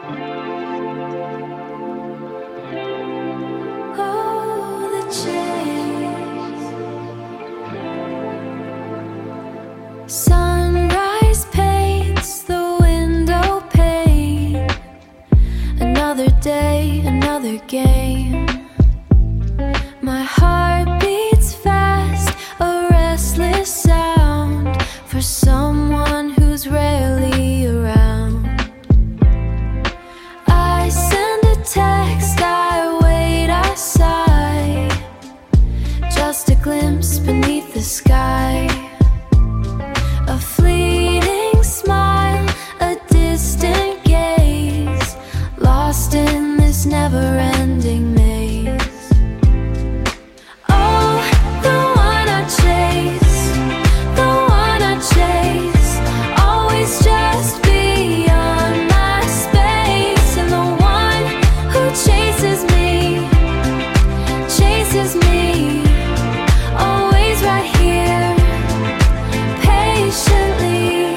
Oh, the chase. Sunrise paints the window pane. Another day, another game. My heart beats fast, a restless sound for someone who's rarely around. I send a text, I wait, I sigh. Just a glimpse beneath the sky. A fleeting smile, a distant gaze, lost in this never-ending maze. Oh, the one I chase, the one I chase, always just beyond my space. And the one who chases me, always right here, patiently.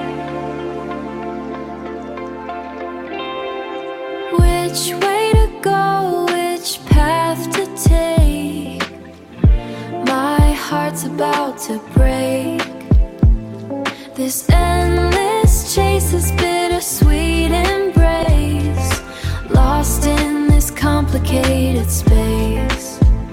Which way to go, which path to take? My heart's about to break. This endless chase, this bittersweet embrace, lost in this complicated space.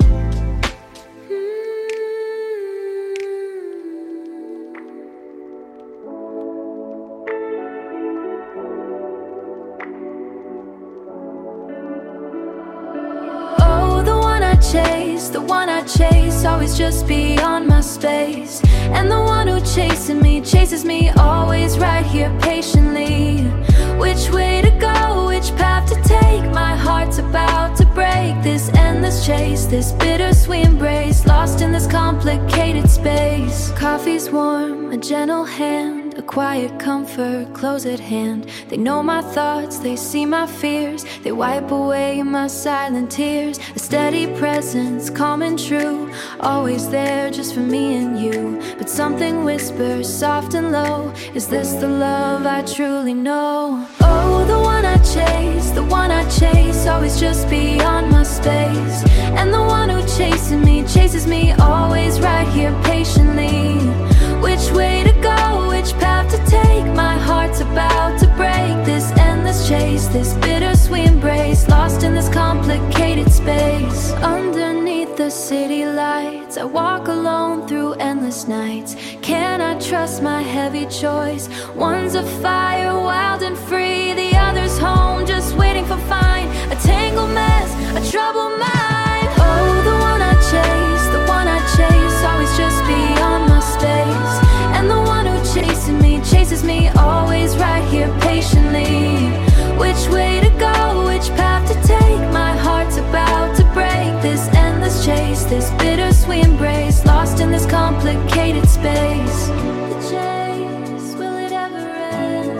The one I chase, always just beyond my space. And the one who chases me, always right here patiently. Which way to go, which path to take? My heart's about to break. This endless chase, this bittersweet embrace, lost in this complicated space. Coffee's warm, a gentle hand, a quiet comfort close at hand. They know my thoughts, they see my fears, they wipe away my silent tears. A steady presence, calm and true, always there just for me and you. But something whispers soft and low, is this the love I truly know? Oh, the one I chase, the one I chase, always just beyond my space. And the one who chases me, always right here patiently. Which way to go, which path to take? My heart's about to break. This endless chase, this bittersweet embrace, lost in this complicated space. Underneath the city lights, I walk alone through endless nights. Can I trust my heavy choice? One's a fire, wild and free, the other's home, just waiting for fine. A tangled mess, a troubled mind. Oh, the one I chase, the one I chase, always just beyond my space. And the one who chases me, always right here patiently. Which way to go, which path to take? My heart's about to break. This endless chase, this bittersweet embrace, lost in this complicated space. The chase, will it ever end?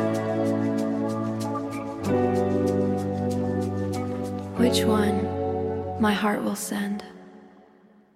Which one my heart will send?